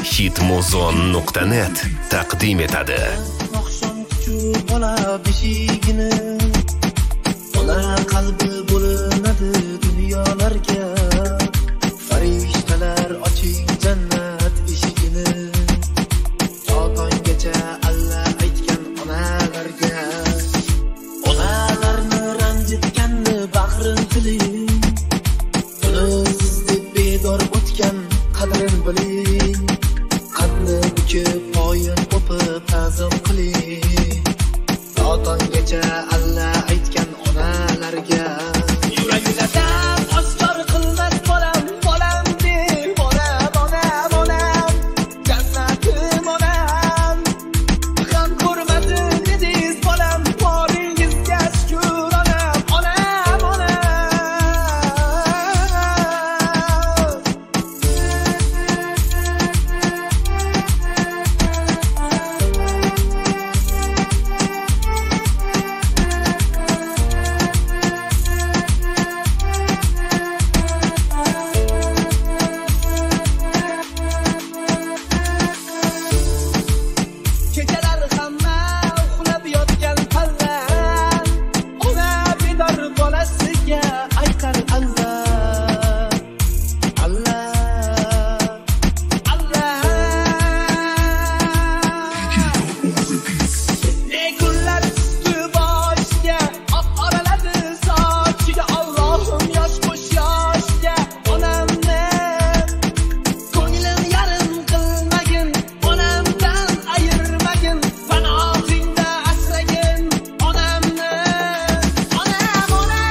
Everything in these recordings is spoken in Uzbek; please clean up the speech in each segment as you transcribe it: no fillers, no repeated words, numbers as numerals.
hitmuzon.net taqdim etadi. Oqshom kuchib bola beshigini, ona qalbi bo'linadi dunyolarga. Farishtalar oching jannat eshigini, tonggacha Alloh aytgan onalarga. Onalarni ranjitganni bag'rin tiling, siz deb bedor o'tgan qadrin biling. Qadni bukib poyin o'pib ta'zim qiling, tonggacha Alloh aytgan onalarga. Yuragidan oskor qilmas bolam, bolam deb, bolam, onam, onam, jannatim onam. G'am ko'rmasin dediz bolam, boringizga shukr onam, onam, onam. Kechalar hamma uxlab yotgan palla, ona bedor bolasiga aytar Allah, Allah, Allah. Kunlar usti boshiga oq oraladi sochiga, Allohim yosh qo'sh yoshga onamni ko'nglim yarim qilmagin, onamdan ayirmagin, panohingda asragin onamni, onam, onam.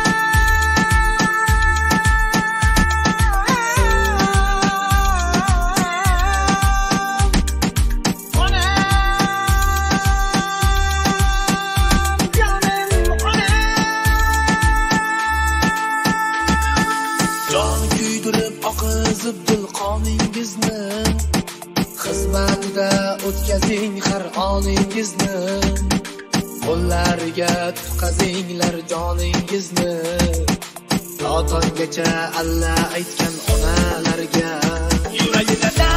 Jon kuydirib oqizib dil qoningizni, xizmatida o'tkazing har oningizni. Qo'llariga tutqazinglar joningizni, tonggacha Alloh aytgan onalarga. Yuragida